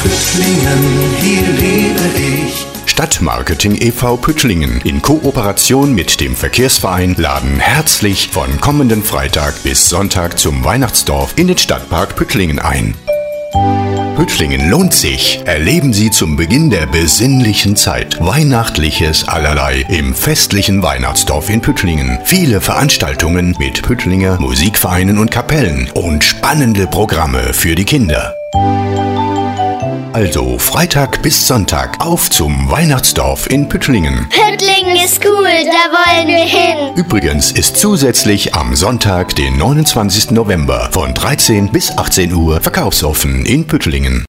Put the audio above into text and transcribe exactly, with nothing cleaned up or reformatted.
Püttlingen, hier lebe ich. Stadtmarketing e V Püttlingen in Kooperation mit dem Verkehrsverein laden herzlich von kommenden Freitag bis Sonntag zum Weihnachtsdorf in den Stadtpark Püttlingen ein. Püttlingen lohnt sich. Erleben Sie zum Beginn der besinnlichen Zeit Weihnachtliches allerlei im festlichen Weihnachtsdorf in Püttlingen. Viele Veranstaltungen mit Püttlinger Musikvereinen und Kapellen und spannende Programme für die Kinder. Also Freitag bis Sonntag auf zum Weihnachtsdorf in Püttlingen. Püttlingen ist cool, da wollen wir hin. Übrigens ist zusätzlich am Sonntag, den neunundzwanzigsten November von dreizehn bis achtzehn Uhr verkaufsoffen in Püttlingen.